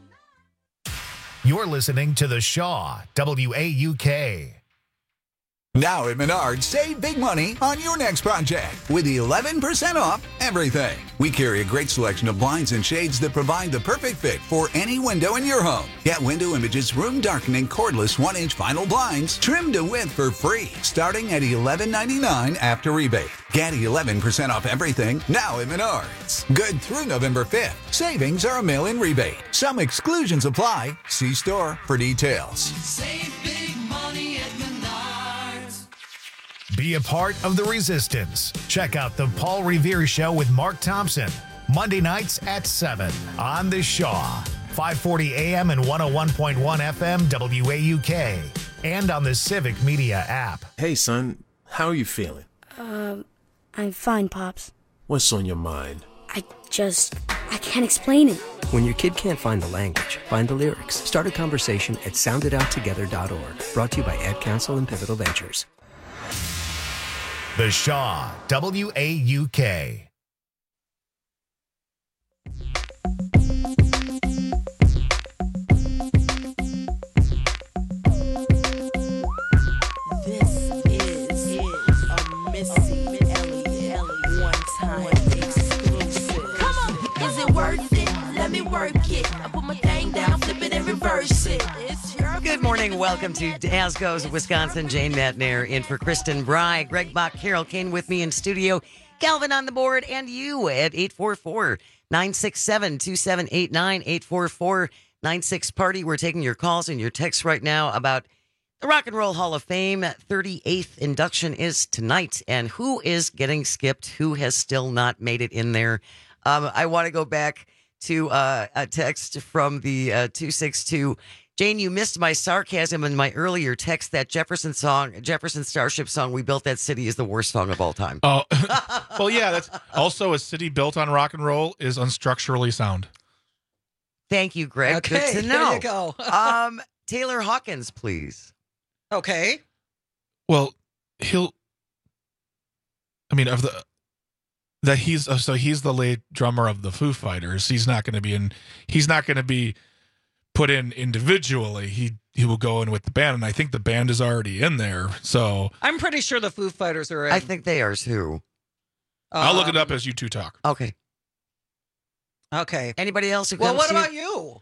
You're listening to The Shaw, WAUK. Now at Menards, save big money on your next project with 11% off everything. We carry a great selection of blinds and shades that provide the perfect fit for any window in your home. Get Window Images room darkening cordless 1-inch vinyl blinds trimmed to width for free, starting at $11.99 after rebate. Get 11% off everything now at Menards. Good through November 5th. Savings are a mail-in rebate. Some exclusions apply. See store for details. Save big money at Menards. Be a part of the resistance. Check out the Paul Revere Show with Mark Thompson, Monday nights at 7 on the Shaw, 540 AM and 101.1 FM WAUK, and on the Civic Media app. Hey, son, how are you feeling? I'm fine, Pops. What's on your mind? I can't explain it. When your kid can't find the language, find the lyrics. Start a conversation at soundedouttogether.org. Brought to you by Ad Council and Pivotal Ventures. The Shaw, WAUK. This is a Missy Elliott one-time exclusive. Come on, is it worth it? Let me work it. I put my thing down, flip it and reverse it. It's your Good morning. Welcome to As Goes Wisconsin. Jane Matnair in for Kristen Bry. Greg Bach, Carol Kane with me in studio. Calvin on the board and you at 844-967-2789, 844-96-PARTY. We're taking your calls and your texts right now about the Rock and Roll Hall of Fame. 38th induction is tonight. And who is getting skipped? Who has still not made it in there? I want to go back to a text from the 262. Jane, you missed my sarcasm in my earlier text. That Jefferson Starship song, "We Built That City," is the worst song of all time. Oh, well, yeah. That's also a city built on rock and roll is unstructurally sound. Thank you, Greg. Okay, good to know. there you go. Taylor Hawkins, please. Okay. Well, he's the lead drummer of the Foo Fighters. He's not going to be put in individually. He will go in with the band, and I think the band is already in there. So I'm pretty sure the Foo Fighters are in. I think they are too. I'll look it up as you two talk. Okay. Anybody else who comes what to about you?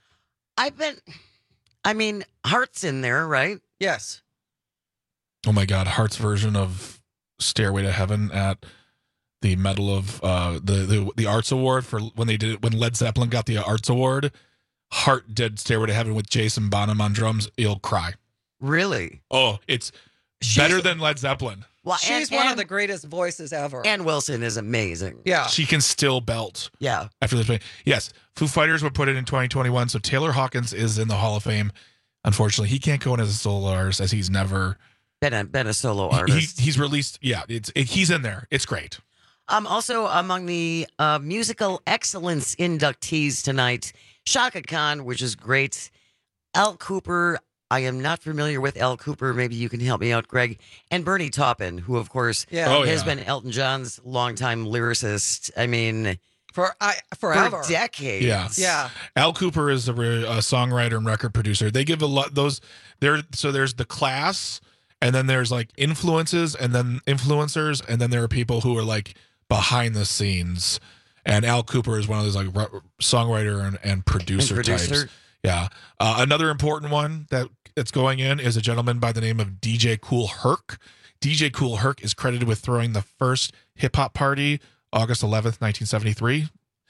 Heart's in there, right? Yes. Oh my God, Heart's version of Stairway to Heaven at the Medal of the Arts Award for when Led Zeppelin got the Arts Award. Heart did Stairway to Heaven with Jason Bonham on drums. You'll cry. Really? Oh, it's better than Led Zeppelin. Well, she's one of the greatest voices ever. Ann Wilson is amazing. Yeah. She can still belt. Yeah. After this play. Yes. Foo Fighters were put in 2021. So Taylor Hawkins is in the Hall of Fame. Unfortunately, he can't go in as a solo artist as he's never been a solo artist. He's released. Yeah. He's in there. It's great. Also among the musical excellence inductees tonight, Shaka Khan, which is great. Al Cooper. I am not familiar with Al Cooper. Maybe you can help me out, Greg. And Bernie Taupin, who, of course, has been Elton John's longtime lyricist. I mean, forever. For decades. Yeah. Yeah. Al Cooper is a songwriter and record producer. They give a lot so there's the class, and then there's like influences, and then influencers, and then there are people who are like behind the scenes. And Al Cooper is one of those like songwriter and producer types. Yeah. Another important one that's going in is a gentleman by the name of DJ Kool Herc. DJ Kool Herc is credited with throwing the first hip hop party August 11th, 1973.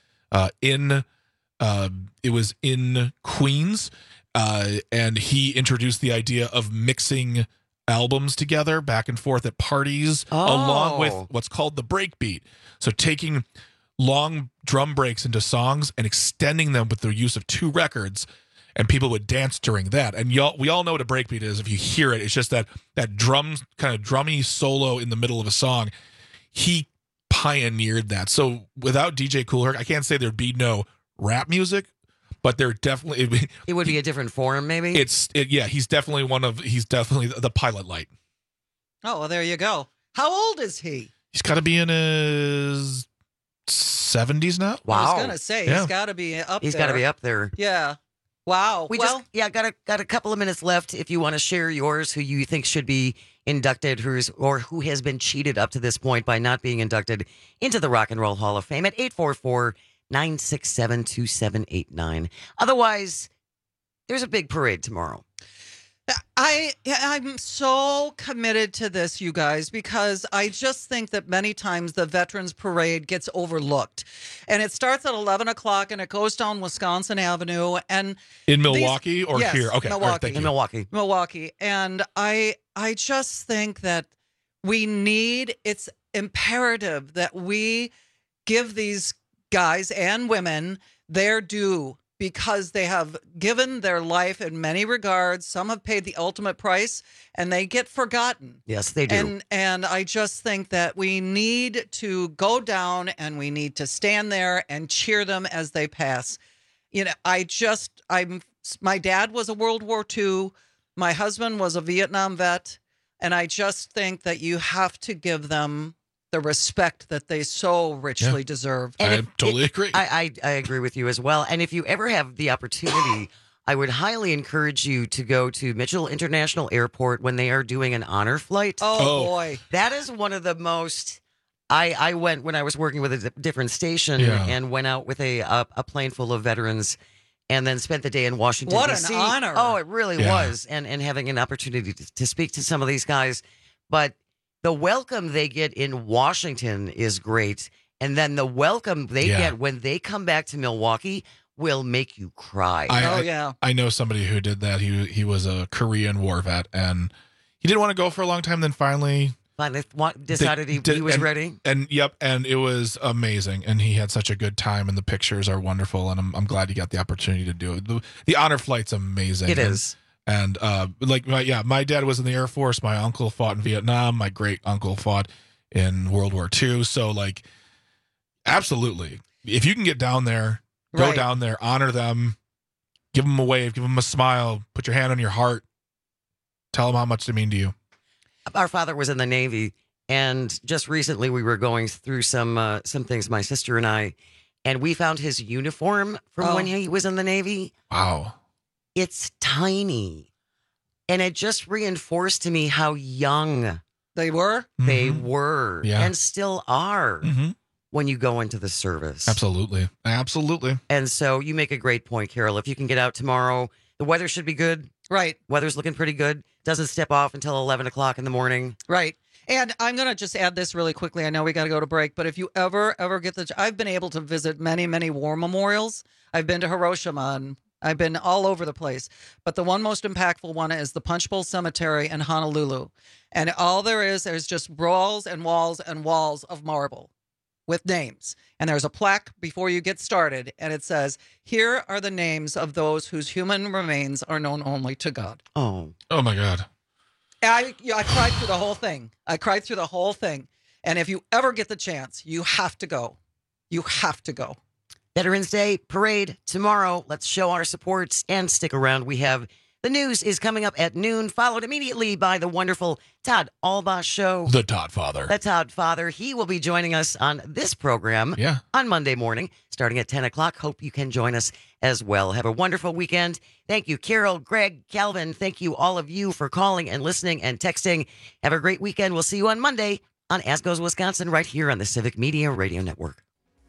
It was in Queens, and he introduced the idea of mixing albums together back and forth at parties, along with what's called the breakbeat. So taking long drum breaks into songs and extending them with the use of two records, and people would dance during that. And we all know what a breakbeat is. If you hear it, it's just that drum kind of drummy solo in the middle of a song. He pioneered that. So without DJ Kool Herc, I can't say there'd be no rap music, but there definitely it would be a different form. Maybe he's definitely the pilot light. Oh, well, there you go. How old is he? He's got to be in his 70s now. Wow. I was gonna say he's got to be up. He's got to be up there. Yeah. Wow. Got a couple of minutes left. If you want to share yours, who you think should be inducted, who has been cheated up to this point by not being inducted into the Rock and Roll Hall of Fame at 844-967-2789. Otherwise, there's a big parade tomorrow. I'm so committed to this, you guys, because I just think that many times the Veterans Parade gets overlooked. And it starts at 11 o'clock and it goes down Wisconsin Avenue. And in Milwaukee or yes, here? Okay, Milwaukee. All right, thank you. In Milwaukee. And I just think that it's imperative that we give these guys and women their due, because they have given their life in many regards. Some have paid the ultimate price, and they get forgotten. Yes, they do. And I just think that we need to go down and we need to stand there and cheer them as they pass. You know, my dad was a World War II. My husband was a Vietnam vet. And I just think that you have to give them the respect that they so richly deserve. I totally agree. I agree with you as well. And if you ever have the opportunity, I would highly encourage you to go to Mitchell International Airport when they are doing an honor flight. Oh. Boy. That is one of the most... I went when I was working with a different station and went out with a plane full of veterans and then spent the day in Washington, What D.C. an honor. Oh, it really was. And having an opportunity to speak to some of these guys. But the welcome they get in Washington is great. And then the welcome they get when they come back to Milwaukee will make you cry. I know somebody who did that. He was a Korean war vet, and he didn't want to go for a long time. Then finally decided he was ready. And it was amazing. And he had such a good time, and the pictures are wonderful. And I'm glad he got the opportunity to do it. The honor flight's amazing. It is. And my dad was in the Air Force. My uncle fought in Vietnam. My great uncle fought in World War II. So absolutely, if you can get down there, go down there, honor them, give them a wave, give them a smile, put your hand on your heart, tell them how much they mean to you. Our father was in the Navy, and just recently we were going through some things, my sister and I, and we found his uniform from when he was in the Navy. Wow. It's tiny. And it just reinforced to me how young they were. They were and still are when you go into the service. Absolutely. And so you make a great point, Carol. If you can get out tomorrow, the weather should be good. Right. Weather's looking pretty good. Doesn't step off until 11 o'clock in the morning. Right. And I'm going to just add this really quickly. I know we got to go to break, but if you ever get I've been able to visit many, many war memorials. I've been to Hiroshima and I've been all over the place. But the one most impactful one is the Punch Bowl Cemetery in Honolulu. And all there's just walls and walls and walls of marble with names. And there's a plaque before you get started. And it says, "Here are the names of those whose human remains are known only to God." Oh my God. I cried through the whole thing. And if you ever get the chance, you have to go. You have to go. Veterans Day Parade tomorrow. Let's show our support and stick around. We have the news is coming up at noon, followed immediately by the wonderful Todd Albaugh Show. The Todd Father. The Todd Father. He will be joining us on this program on Monday morning, starting at 10 o'clock. Hope you can join us as well. Have a wonderful weekend. Thank you, Carol, Greg, Calvin. Thank you, all of you, for calling and listening and texting. Have a great weekend. We'll see you on Monday on As Goes Wisconsin right here on the Civic Media Radio Network.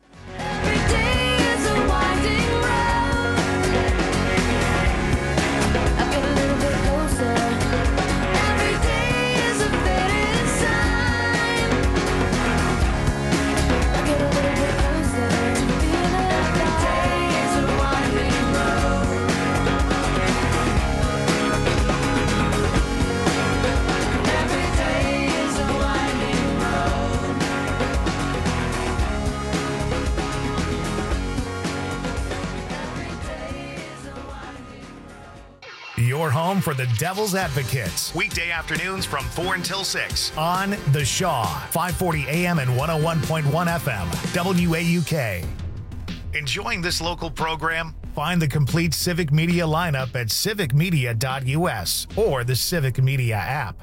Your home for the Devil's Advocates. Weekday afternoons from 4 until 6 on The Shaw, 540 AM and 101.1 FM, WAUK. Enjoying this local program? Find the complete Civic Media lineup at civicmedia.us or the Civic Media app.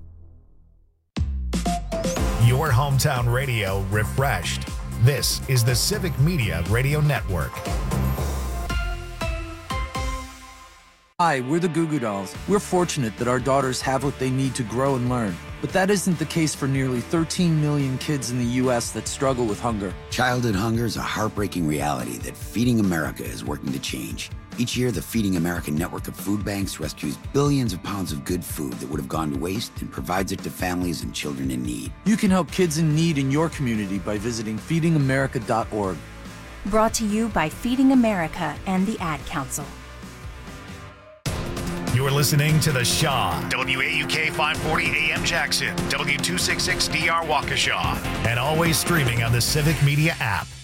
Your hometown radio refreshed. This is the Civic Media Radio Network. Hi, we're the Goo Goo Dolls. We're fortunate that our daughters have what they need to grow and learn. But that isn't the case for nearly 13 million kids in the U.S. that struggle with hunger. Childhood hunger is a heartbreaking reality that Feeding America is working to change. Each year, the Feeding America network of food banks rescues billions of pounds of good food that would have gone to waste and provides it to families and children in need. You can help kids in need in your community by visiting feedingamerica.org. Brought to you by Feeding America and the Ad Council. You're listening to The Shaw, WAUK 540 AM Jackson, W266DR Waukesha, and always streaming on the Civic Media app.